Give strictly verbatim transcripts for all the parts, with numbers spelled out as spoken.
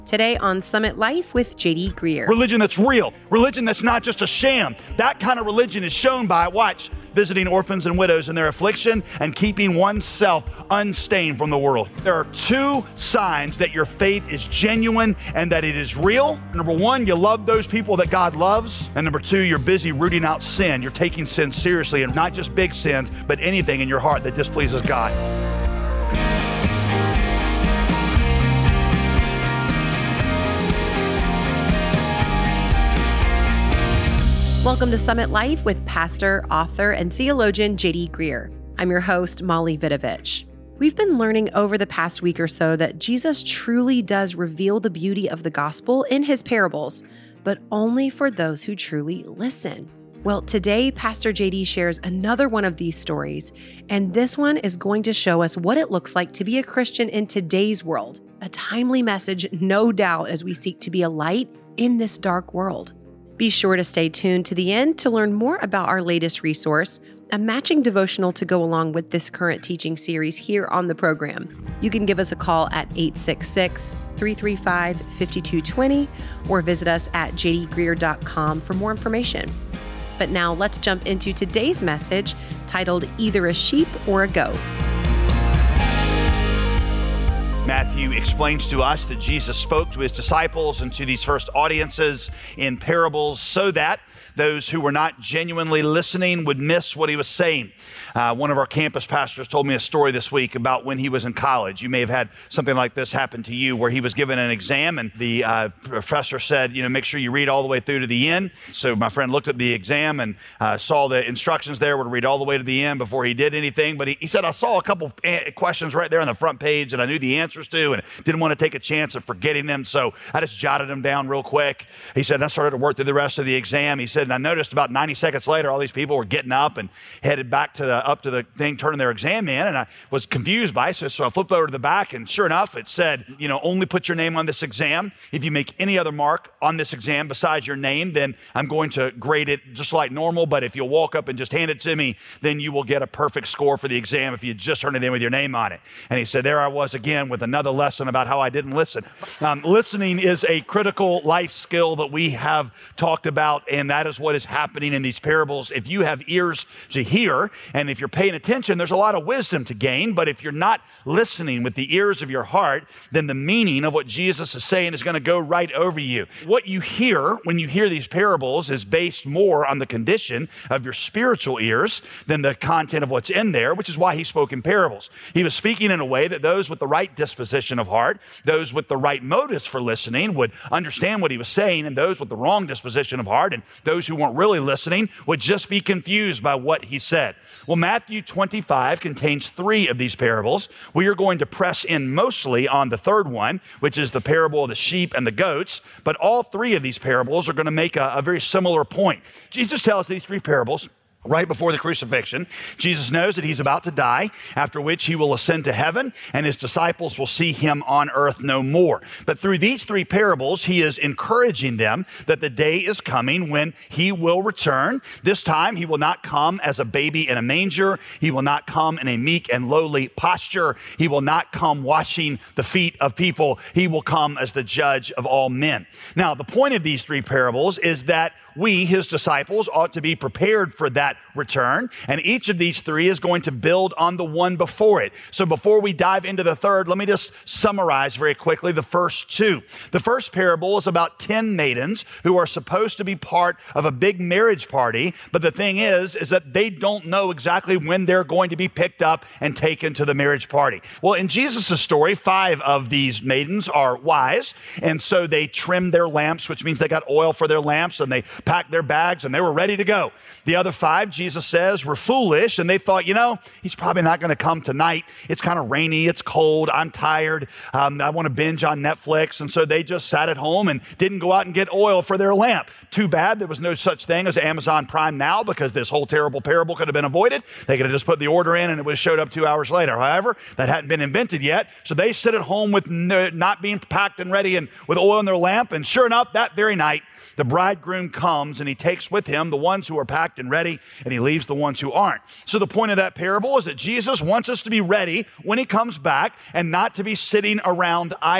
Today on Summit Life with J D Greear. Religion that's real, religion that's not just a sham. That kind of religion is shown by, watch, visiting orphans and widows in their affliction and keeping oneself unstained from the world. There are two signs that your faith is genuine and that it is real. Number one, you love those people that God loves. And number two, you're busy rooting out sin. You're taking sin seriously, and not just big sins, but anything in your heart that displeases God. Welcome to Summit Life with pastor, author, and theologian J D Greear. I'm your host, Molly Vidovich. We've been learning over the past week or so that Jesus truly does reveal the beauty of the gospel in his parables, but only for those who truly listen. Well, today, Pastor J D shares another one of these stories, and this one is going to show us what it looks like to be a Christian in today's world. A timely message, no doubt, as we seek to be a light in this dark world. Be sure to stay tuned to the end to learn more about our latest resource, a matching devotional to go along with this current teaching series here on the program. You can give us a call at eight six six, three three five, five two two zero or visit us at j d greear dot com for more information. But now let's jump into today's message titled Either a Sheep or a Goat. Matthew explains to us that Jesus spoke to his disciples and to these first audiences in parables so that those who were not genuinely listening would miss what he was saying. Uh, one of our campus pastors told me a story this week about when he was in college. You may have had something like this happen to you, where he was given an exam and the uh, professor said, you know, make sure you read all the way through to the end. So my friend looked at the exam and uh, saw the instructions there were to read all the way to the end before he did anything. But he, he said, I saw a couple questions right there on the front page that I knew the answers to and didn't want to take a chance of forgetting them. So I just jotted them down real quick. He said, and I started to work through the rest of the exam. He said, and I noticed about ninety seconds later, all these people were getting up and headed back to the, up to the thing, turning their exam in. And I was confused by it. So, so I flipped over to the back, and sure enough, it said, you know, only put your name on this exam. If you make any other mark on this exam besides your name, then I'm going to grade it just like normal. But if you'll walk up and just hand it to me, then you will get a perfect score for the exam if you just turn it in with your name on it. And he said, there I was again with another lesson about how I didn't listen. Um, listening is a critical life skill that we have talked about, and that is what is happening in these parables. If you have ears to hear, and if you're paying attention, there's a lot of wisdom to gain. But if you're not listening with the ears of your heart, then the meaning of what Jesus is saying is going to go right over you. What you hear when you hear these parables is based more on the condition of your spiritual ears than the content of what's in there, which is why he spoke in parables. He was speaking in a way that those with the right disposition of heart, those with the right motives for listening, would understand what he was saying, and those with the wrong disposition of heart and those who weren't really listening would just be confused by what he said. Well, Matthew twenty-five contains three of these parables. We are going to press in mostly on the third one, which is the parable of the sheep and the goats, but all three of these parables are going to make a, a very similar point. Jesus tells these three parables right before the crucifixion. Jesus knows that he's about to die, after which he will ascend to heaven and his disciples will see him on earth no more. But through these three parables, he is encouraging them that the day is coming when he will return. This time, he will not come as a baby in a manger. He will not come in a meek and lowly posture. He will not come washing the feet of people. He will come as the judge of all men. Now, the point of these three parables is that we, his disciples, ought to be prepared for that return. And each of these three is going to build on the one before it. So before we dive into the third, let me just summarize very quickly the first two. The first parable is about ten maidens who are supposed to be part of a big marriage party. But the thing is, is that they don't know exactly when they're going to be picked up and taken to the marriage party. Well, in Jesus' story, five of these maidens are wise. And so they trimmed their lamps, which means they got oil for their lamps, and they packed their bags and they were ready to go. The other five, Jesus says, were foolish, and they thought, you know, he's probably not going to come tonight. It's kind of rainy. It's cold. I'm tired. Um, I want to binge on Netflix. And so they just sat at home and didn't go out and get oil for their lamp. Too bad there was no such thing as Amazon Prime Now, because this whole terrible parable could have been avoided. They could have just put the order in and it would have showed up two hours later. However, that hadn't been invented yet. So they sit at home with no, not being packed and ready and with oil in their lamp. And sure enough, that very night, the bridegroom comes and he takes with him the ones who are packed and ready, and he leaves the ones who aren't. So the point of that parable is that Jesus wants us to be ready when he comes back and not to be sitting around idle.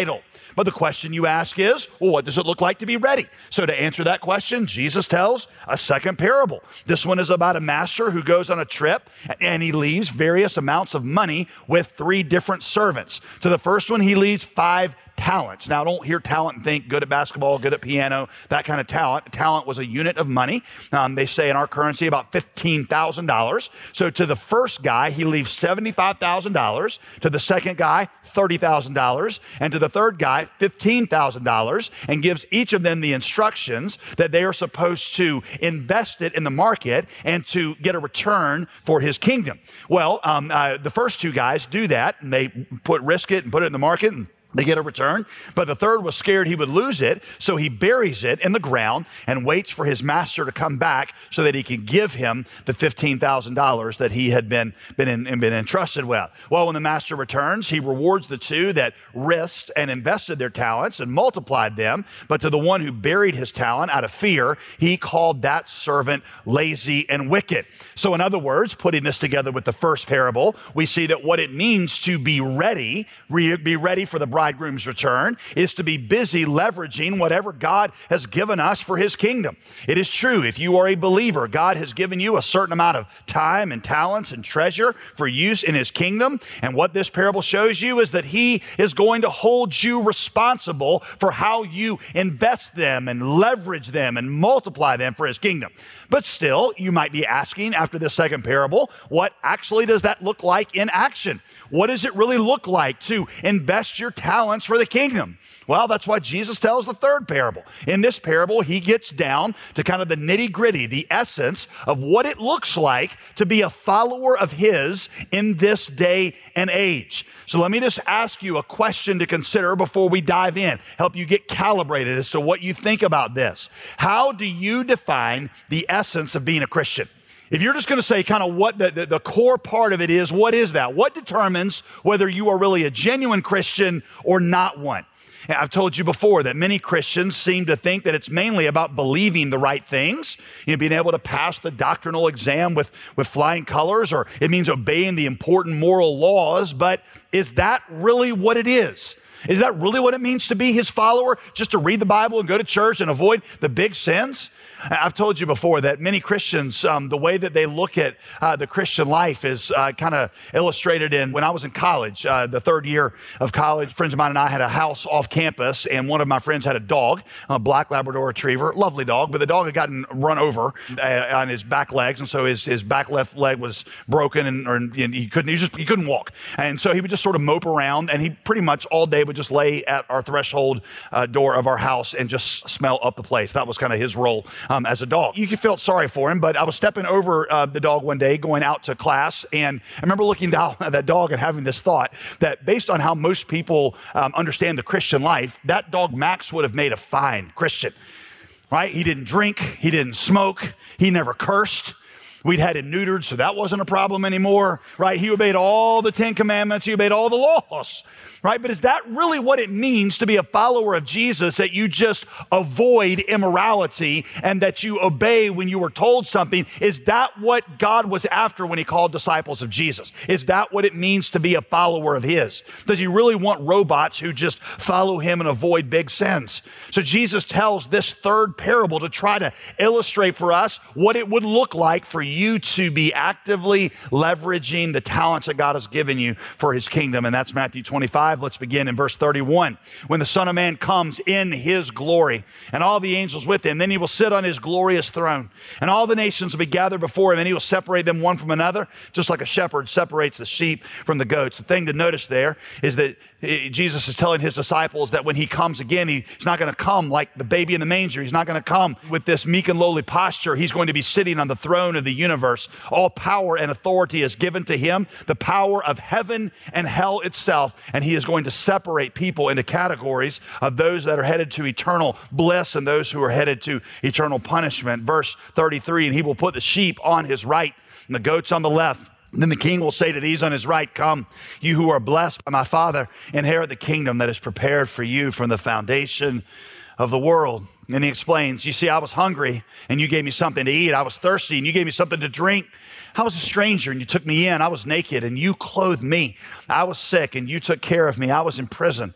But the question you ask is, well, what does it look like to be ready? So to answer that question, Jesus tells a second parable. This one is about a master who goes on a trip and he leaves various amounts of money with three different servants. To the first one, he leaves five talents. Now, don't hear talent and think good at basketball, good at piano, that kind of talent. Talent was a unit of money. Um, they say in our currency about fifteen thousand dollars. So to the first guy, he leaves seventy-five thousand dollars. To the second guy, thirty thousand dollars. And to the third guy, fifteen thousand dollars, and gives each of them the instructions that they are supposed to invest it in the market and to get a return for his kingdom. Well, um, uh, the first two guys do that, and they put risk it and put it in the market, and they get a return, but the third was scared he would lose it, so he buries it in the ground and waits for his master to come back so that he can give him the fifteen thousand dollars that he had been, been, in, been entrusted with. Well, when the master returns, he rewards the two that risked and invested their talents and multiplied them, but to the one who buried his talent out of fear, he called that servant lazy and wicked. So in other words, putting this together with the first parable, we see that what it means to be ready, re- be ready for the bridegroom's return, is to be busy leveraging whatever God has given us for his kingdom. It is true, if you are a believer, God has given you a certain amount of time and talents and treasure for use in his kingdom. And what this parable shows you is that he is going to hold you responsible for how you invest them and leverage them and multiply them for his kingdom. But still, you might be asking after this second parable, what actually does that look like in action? What does it really look like to invest your talents for the kingdom? Well, that's why Jesus tells the third parable. In this parable, he gets down to kind of the nitty-gritty, the essence of what it looks like to be a follower of his in this day and age. So let me just ask you a question to consider before we dive in, help you get calibrated as to what you think about this. How do you define the essence of being a Christian? If you're just going to say kind of what the, the, the core part of it is, what is that? What determines whether you are really a genuine Christian or not one? I've told you before that many Christians seem to think that it's mainly about believing the right things, you know, being able to pass the doctrinal exam with, with flying colors, or it means obeying the important moral laws. But is that really what it is? Is that really what it means to be his follower? Just to read the Bible and go to church and avoid the big sins? I've told you before that many Christians, um, the way that they look at uh, the Christian life is uh, kind of illustrated in when I was in college, uh, the third year of college. Friends of mine and I had a house off campus, and one of my friends had a dog, a black Labrador retriever, lovely dog, but the dog had gotten run over uh, on his back legs, and so his, his back left leg was broken, and, or, and he couldn't he just he couldn't walk, and so he would just sort of mope around, and he pretty much all day would just lay at our threshold uh, door of our house and just smell up the place. That was kind of his role. Um, as a dog. You felt sorry for him, but I was stepping over uh, the dog one day going out to class, and I remember looking down at that dog and having this thought that based on how most people um, understand the Christian life, that dog Max would have made a fine Christian, right? He didn't drink, he didn't smoke, he never cursed. We'd had him neutered, so that wasn't a problem anymore, right? He obeyed all the Ten Commandments, he obeyed all the laws, right? But is that really what it means to be a follower of Jesus, that you just avoid immorality and that you obey when you were told something? Is that what God was after when he called disciples of Jesus? Is that what it means to be a follower of his? Does he really want robots who just follow him and avoid big sins? So Jesus tells this third parable to try to illustrate for us what it would look like for you to be actively leveraging the talents that God has given you for his kingdom. And that's Matthew twenty-five. Let's begin in verse thirty-one. When the Son of Man comes in his glory and all the angels with him, then he will sit on his glorious throne, and all the nations will be gathered before him, and he will separate them one from another, just like a shepherd separates the sheep from the goats. The thing to notice there is that Jesus is telling his disciples that when he comes again, he's not going to come like the baby in the manger. He's not going to come with this meek and lowly posture. He's going to be sitting on the throne of the universe. All power and authority is given to him, the power of heaven and hell itself. And he is going to separate people into categories of those that are headed to eternal bliss and those who are headed to eternal punishment. Verse thirty-three, and he will put the sheep on his right and the goats on the left. Then the king will say to these on his right, come, you who are blessed by my Father, inherit the kingdom that is prepared for you from the foundation of the world. And he explains, you see, I was hungry and you gave me something to eat. I was thirsty and you gave me something to drink. I was a stranger and you took me in. I was naked and you clothed me. I was sick and you took care of me. I was in prison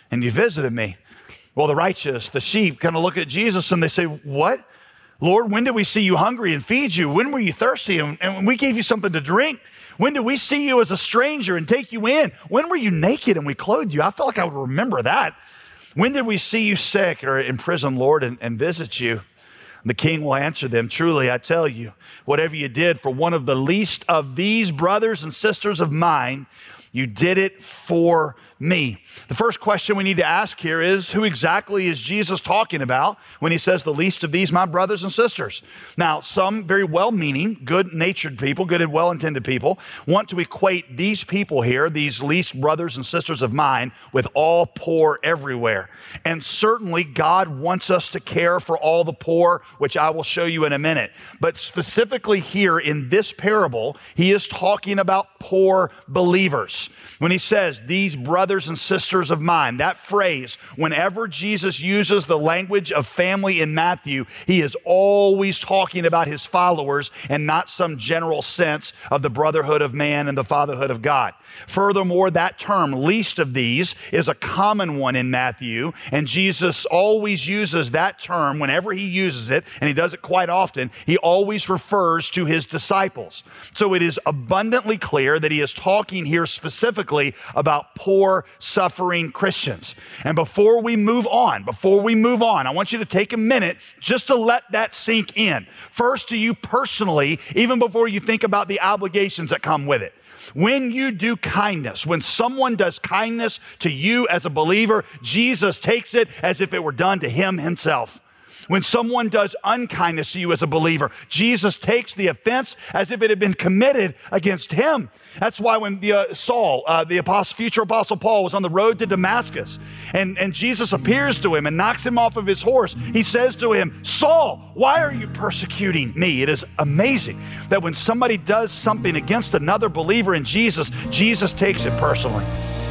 and you visited me. Well, the righteous, the sheep, kind of look at Jesus and they say, what? Lord, when did we see you hungry and feed you? When were you thirsty and, and we gave you something to drink? When did we see you as a stranger and take you in? When were you naked and we clothed you? I felt like I would remember that. When did we see you sick or in prison, Lord, and, and visit you? The king will answer them, truly, I tell you, whatever you did for one of the least of these brothers and sisters of mine, you did it for me. The first question we need to ask here is, who exactly is Jesus talking about when he says the least of these, my brothers and sisters? Now, some very well-meaning, good-natured people, good and well-intended people, want to equate these people here, these least brothers and sisters of mine, with all poor everywhere. And certainly God wants us to care for all the poor, which I will show you in a minute. But specifically here in this parable, he is talking about poor believers. When he says, these brothers and sisters of mine, that phrase, whenever Jesus uses the language of family in Matthew, he is always talking about his followers and not some general sense of the brotherhood of man and the fatherhood of God. Furthermore, that term, least of these, is a common one in Matthew, and Jesus always uses that term whenever he uses it, and he does it quite often, he always refers to his disciples. So it is abundantly clear that he is talking here specifically about poor, suffering Christians. And before we move on, before we move on, I want you to take a minute just to let that sink in. First to you personally, even before you think about the obligations that come with it. When you do kindness, when someone does kindness to you as a believer, Jesus takes it as if it were done to him himself. When someone does unkindness to you as a believer, Jesus takes the offense as if it had been committed against him. That's why when the, uh, Saul, uh, the apostle, future apostle Paul, was on the road to Damascus, and, and Jesus appears to him and knocks him off of his horse, he says to him, Saul, why are you persecuting me? It is amazing that when somebody does something against another believer in Jesus, Jesus takes it personally.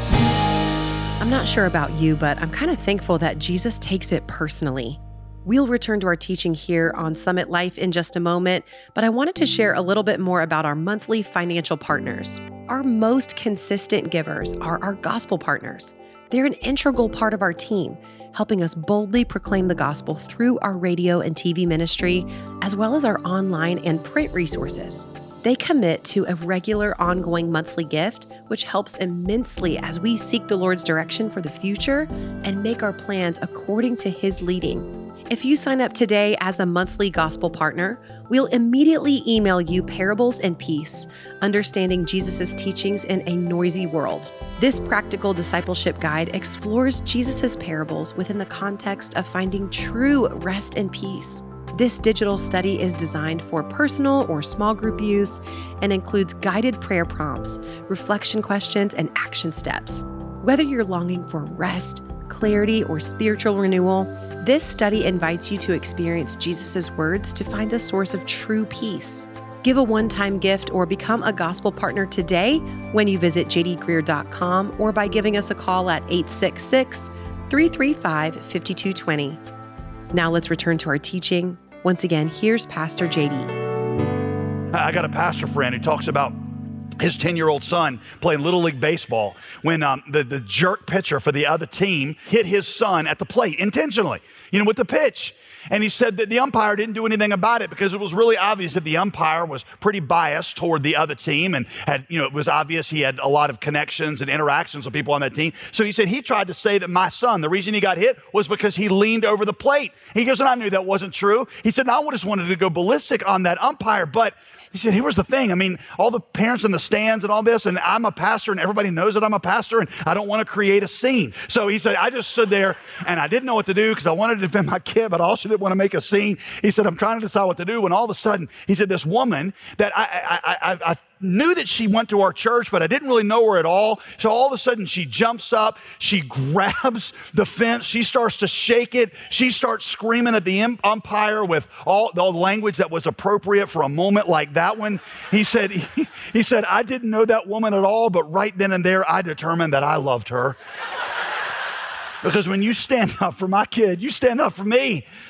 I'm not sure about you, but I'm kind of thankful that Jesus takes it personally. We'll return to our teaching here on Summit Life in just a moment, but I wanted to share a little bit more about our monthly financial partners. Our most consistent givers are our gospel partners. They're an integral part of our team, helping us boldly proclaim the gospel through our radio and T V ministry, as well as our online and print resources. They commit to a regular ongoing monthly gift, which helps immensely as we seek the Lord's direction for the future and make our plans according to his leading. If you sign up today as a monthly gospel partner, we'll immediately email you Parables and Peace, understanding Jesus' teachings in a noisy world. This practical discipleship guide explores Jesus' parables within the context of finding true rest and peace. This digital study is designed for personal or small group use and includes guided prayer prompts, reflection questions, and action steps. Whether you're longing for rest, clarity, or spiritual renewal, this study invites you to experience Jesus' words to find the source of true peace. Give a one-time gift or become a gospel partner today when you visit j d greer dot com or by giving us a call at eight six six, three three five, five two two zero. Now let's return to our teaching. Once again, here's Pastor J D. I got a pastor friend who talks about his ten-year-old son playing Little League Baseball when um, the, the jerk pitcher for the other team hit his son at the plate intentionally, you know, with the pitch. And he said that the umpire didn't do anything about it because it was really obvious that the umpire was pretty biased toward the other team and had, you know, it was obvious he had a lot of connections and interactions with people on that team. So he said he tried to say that my son, the reason he got hit was because he leaned over the plate. He goes, and I knew that wasn't true. He said, I just wanted to go ballistic on that umpire, but he said, here was the thing. I mean, all the parents in the stands and all this, and I'm a pastor and everybody knows that I'm a pastor and I don't want to create a scene. So he said, I just stood there and I didn't know what to do because I wanted to defend my kid, but I also didn't want to make a scene. He said, I'm trying to decide what to do. When all of a sudden, he said, this woman that I, I, I, I knew that she went to our church, but I didn't really know her at all. So all of a sudden she jumps up, she grabs the fence, she starts to shake it. She starts screaming at the umpire with all the language that was appropriate for a moment like that one. He said, he, he said, I didn't know that woman at all, but right then and there, I determined that I loved her. Because when you stand up for my kid, you stand up for me.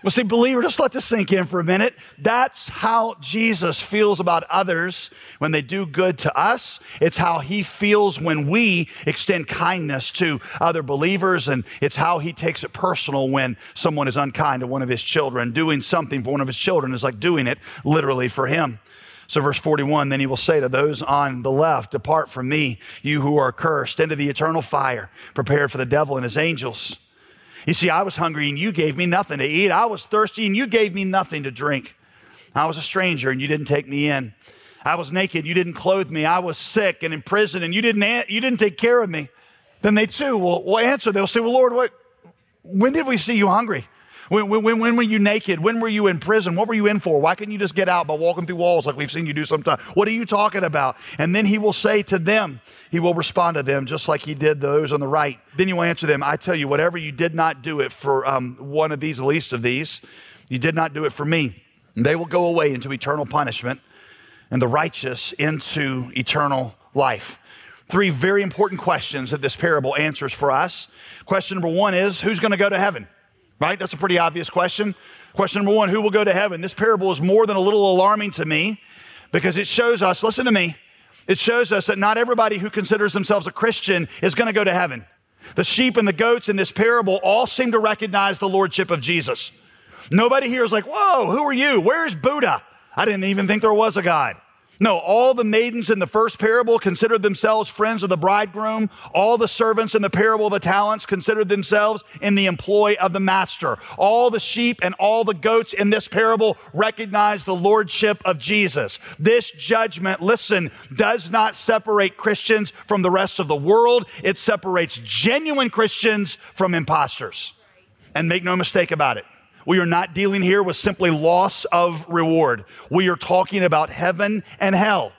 Well, see, believer, just let this sink in for a minute. That's how Jesus feels about others when they do good to us. It's how he feels when we extend kindness to other believers, and it's how he takes it personal when someone is unkind to one of his children. Doing something for one of his children is like doing it literally for him. So verse forty-one, then he will say to those on the left, depart from me, you who are cursed, into the eternal fire, prepared for the devil and his angels. You see, I was hungry and you gave me nothing to eat. I was thirsty and you gave me nothing to drink. I was a stranger and you didn't take me in. I was naked, you didn't clothe me. I was sick and in prison and you didn't, you didn't take care of me. Then they too will, will answer. They'll say, well, Lord, what, when did we see you hungry? When, when, when were you naked? When were you in prison? What were you in for? Why couldn't you just get out by walking through walls like we've seen you do sometimes? What are you talking about? And then he will say to them, he will respond to them just like he did those on the right. Then he will answer them, I tell you, whatever you did not do it for um, one of these, the least of these, you did not do it for me. And they will go away into eternal punishment and the righteous into eternal life. Three very important questions that this parable answers for us. Question number one is, who's going to go to heaven? Right? That's a pretty obvious question. Question number one, who will go to heaven? This parable is more than a little alarming to me because it shows us, listen to me, it shows us that not everybody who considers themselves a Christian is going to go to heaven. The sheep and the goats in this parable all seem to recognize the lordship of Jesus. Nobody here is like, whoa, who are you? Where's Buddha? I didn't even think there was a God. No, all the maidens in the first parable considered themselves friends of the bridegroom. All the servants in the parable of the talents considered themselves in the employ of the master. All the sheep and all the goats in this parable recognize the lordship of Jesus. This judgment, listen, does not separate Christians from the rest of the world. It separates genuine Christians from imposters. And make no mistake about it. We are not dealing here with simply loss of reward. We are talking about heaven and hell.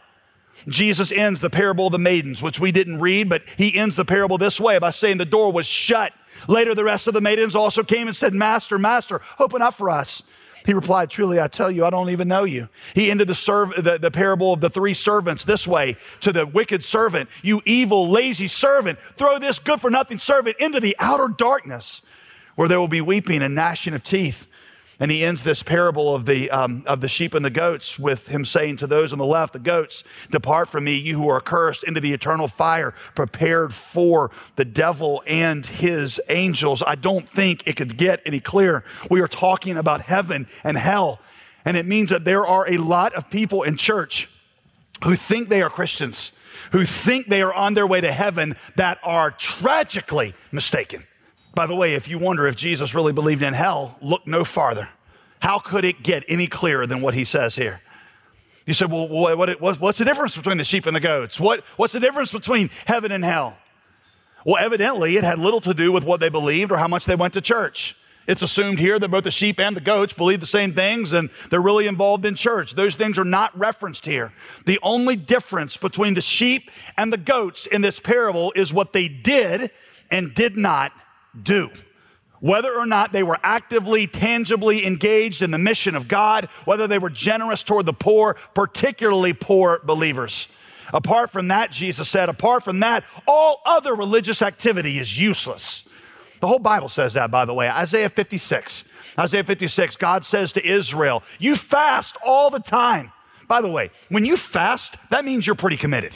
Jesus ends the parable of the maidens, which we didn't read, but he ends the parable this way by saying the door was shut. Later, the rest of the maidens also came and said, Master, Master, open up for us. He replied, truly, I tell you, I don't even know you. He ended the, serv- the, the parable of the three servants this way to the wicked servant. You evil, lazy servant, throw this good-for-nothing servant into the outer darkness, where there will be weeping and gnashing of teeth. And he ends this parable of the um, of the sheep and the goats with him saying to those on the left, the goats, depart from me, you who are cursed, into the eternal fire, prepared for the devil and his angels. I don't think it could get any clearer. We are talking about heaven and hell. And it means that there are a lot of people in church who think they are Christians, who think they are on their way to heaven, that are tragically mistaken. By the way, if you wonder if Jesus really believed in hell, look no farther. How could it get any clearer than what he says here? You said, well, what, what, what's the difference between the sheep and the goats? What, what's the difference between heaven and hell? Well, evidently, it had little to do with what they believed or how much they went to church. It's assumed here that both the sheep and the goats believe the same things and they're really involved in church. Those things are not referenced here. The only difference between the sheep and the goats in this parable is what they did and did not do. Whether or not they were actively, tangibly engaged in the mission of God, whether they were generous toward the poor, particularly poor believers. Apart from that, Jesus said, apart from that, all other religious activity is useless. The whole Bible says that, by the way. Isaiah fifty-six. Isaiah fifty-six, God says to Israel, you fast all the time. By the way, when you fast, that means you're pretty committed.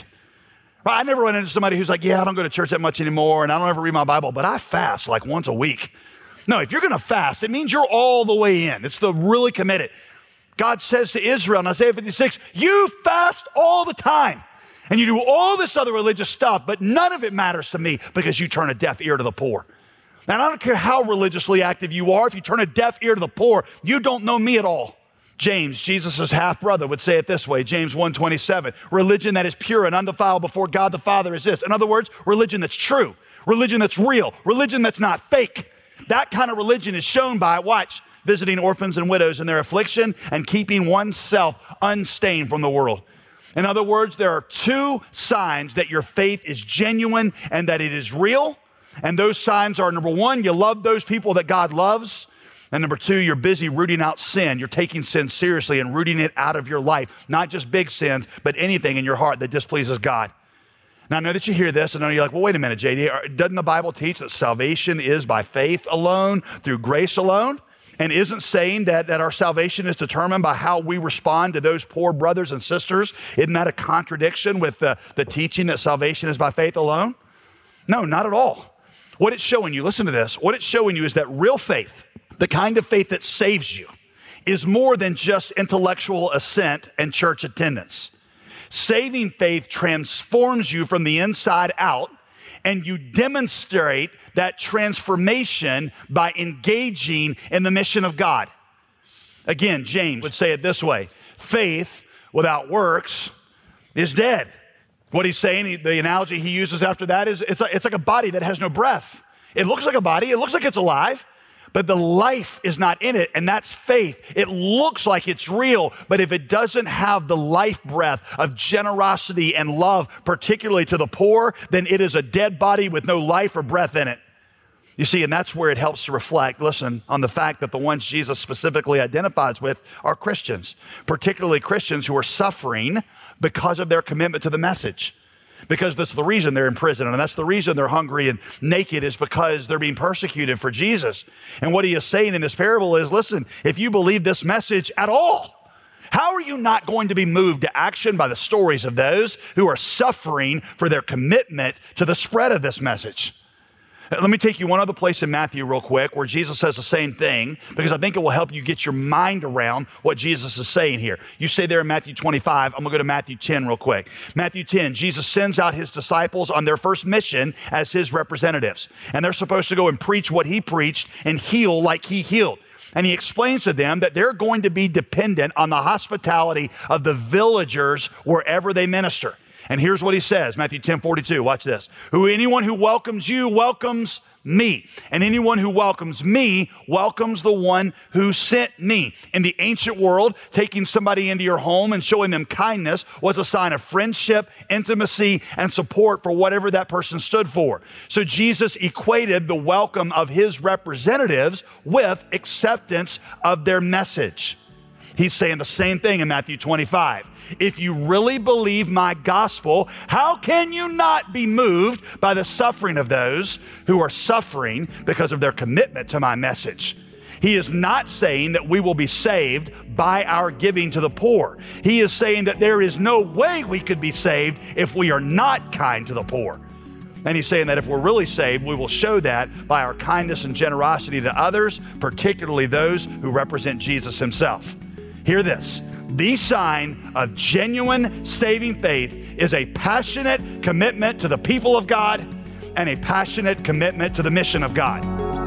I never run into somebody who's like, yeah, I don't go to church that much anymore and I don't ever read my Bible, but I fast like once a week. No, if you're going to fast, it means you're all the way in. It's the really committed. God says to Israel in Isaiah fifty-six, you fast all the time and you do all this other religious stuff, but none of it matters to me because you turn a deaf ear to the poor. And I don't care how religiously active you are. If you turn a deaf ear to the poor, you don't know me at all. James, Jesus' half-brother, would say it this way, James one twenty-seven, religion that is pure and undefiled before God the Father is this. In other words, religion that's true, religion that's real, religion that's not fake. That kind of religion is shown by, watch, visiting orphans and widows in their affliction and keeping oneself unstained from the world. In other words, there are two signs that your faith is genuine and that it is real. And those signs are, number one, you love those people that God loves. And number two, you're busy rooting out sin. You're taking sin seriously and rooting it out of your life. Not just big sins, but anything in your heart that displeases God. Now, I know that you hear this, and I know you're like, well, wait a minute, J D. Doesn't the Bible teach that salvation is by faith alone, through grace alone? and isn't saying that, that our salvation is determined by how we respond to those poor brothers and sisters. Isn't that a contradiction with the, the teaching that salvation is by faith alone? No, not at all. What it's showing you, listen to this, what it's showing you is that real faith, the kind of faith that saves you, is more than just intellectual assent and church attendance. Saving faith transforms you from the inside out, and you demonstrate that transformation by engaging in the mission of God. Again, James would say it this way: faith without works is dead. What he's saying, the analogy he uses after that is it's like, it's like a body that has no breath. It looks like a body, it looks like it's alive, but the life is not in it, and that's faith. It looks like it's real, but if it doesn't have the life breath of generosity and love, particularly to the poor, then it is a dead body with no life or breath in it. You see, and that's where it helps to reflect, listen, on the fact that the ones Jesus specifically identifies with are Christians, particularly Christians who are suffering because of their commitment to the message. Because that's the reason they're in prison, and that's the reason they're hungry and naked, is because they're being persecuted for Jesus. And what he is saying in this parable is, listen, if you believe this message at all, how are you not going to be moved to action by the stories of those who are suffering for their commitment to the spread of this message? Let me take you one other place in Matthew real quick where Jesus says the same thing, because I think it will help you get your mind around what Jesus is saying here. You say there in Matthew twenty-five, I'm gonna go to Matthew ten real quick. Matthew ten, Jesus sends out his disciples on their first mission as his representatives. And they're supposed to go and preach what he preached and heal like he healed. And he explains to them that they're going to be dependent on the hospitality of the villagers wherever they minister. And here's what he says, Matthew ten forty-two, watch this. Who anyone who welcomes you welcomes me, and anyone who welcomes me welcomes the one who sent me. In the ancient world, taking somebody into your home and showing them kindness was a sign of friendship, intimacy, and support for whatever that person stood for. So Jesus equated the welcome of his representatives with acceptance of their message. He's saying the same thing in Matthew twenty-five. If you really believe my gospel, how can you not be moved by the suffering of those who are suffering because of their commitment to my message? He is not saying that we will be saved by our giving to the poor. He is saying that there is no way we could be saved if we are not kind to the poor. And he's saying that if we're really saved, we will show that by our kindness and generosity to others, particularly those who represent Jesus himself. Hear this. The sign of genuine saving faith is a passionate commitment to the people of God and a passionate commitment to the mission of God.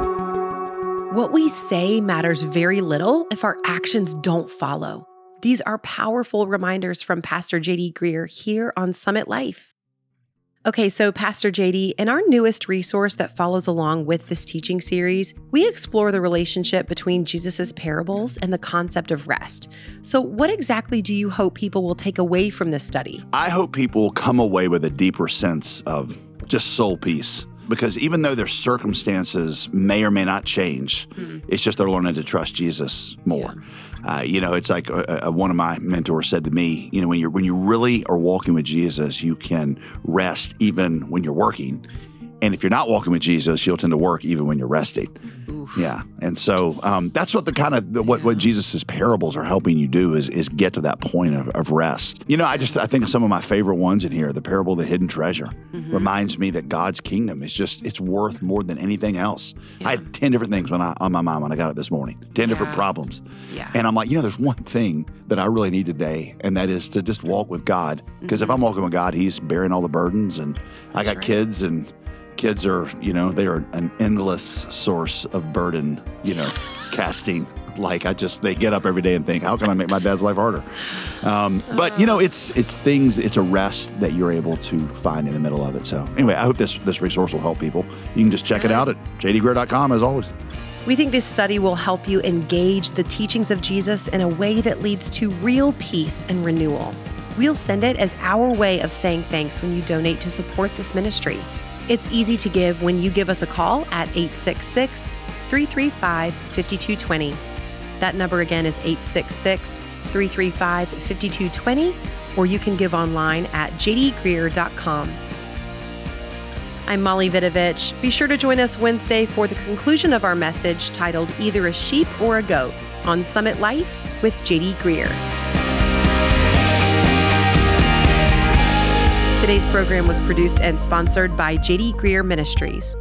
What we say matters very little if our actions don't follow. These are powerful reminders from Pastor J D Greear here on Summit Life. Okay, so Pastor J D, in our newest resource that follows along with this teaching series, we explore the relationship between Jesus's parables and the concept of rest. So what exactly do you hope people will take away from this study? I hope people will come away with a deeper sense of just soul peace. Because even though their circumstances may or may not change, mm-hmm. it's just they're learning to trust Jesus more. Yeah. Uh, you know, it's like uh, uh, one of my mentors said to me, you know, when you're when you really are walking with Jesus, you can rest even when you're working. And if you're not walking with Jesus, you'll tend to work even when you're resting. Oof. Yeah. And so um, that's what the kind of the, what, yeah. what Jesus's parables are helping you do is is get to that point of, of rest. You know, I just I think some of my favorite ones in here, the parable of the hidden treasure, mm-hmm. reminds me that God's kingdom is just it's worth more than anything else. Yeah. I had ten different things when I on my mind when I got up this morning, ten yeah. different problems. Yeah. And I'm like, you know, there's one thing that I really need today, and that is to just walk with God. Because mm-hmm. if I'm walking with God, He's bearing all the burdens, and that's I got right. kids and. Kids are, you know, they are an endless source of burden, you know, casting. Like I just, they get up every day and think, how can I make my dad's life harder? Um, but, you know, it's it's things, it's a rest that you're able to find in the middle of it. So anyway, I hope this, this resource will help people. You can just check it out at j d greear dot com as always. We think this study will help you engage the teachings of Jesus in a way that leads to real peace and renewal. We'll send it as our way of saying thanks when you donate to support this ministry. It's easy to give when you give us a call at eight six six, three three five, five two two zero. That number again is eight six six, three three five, five two two zero, or you can give online at j d greear dot com. I'm Molly Vidovich. Be sure to join us Wednesday for the conclusion of our message titled Either a Sheep or a Goat on Summit Life with J D Greear. Today's program was produced and sponsored by J D Greear Ministries.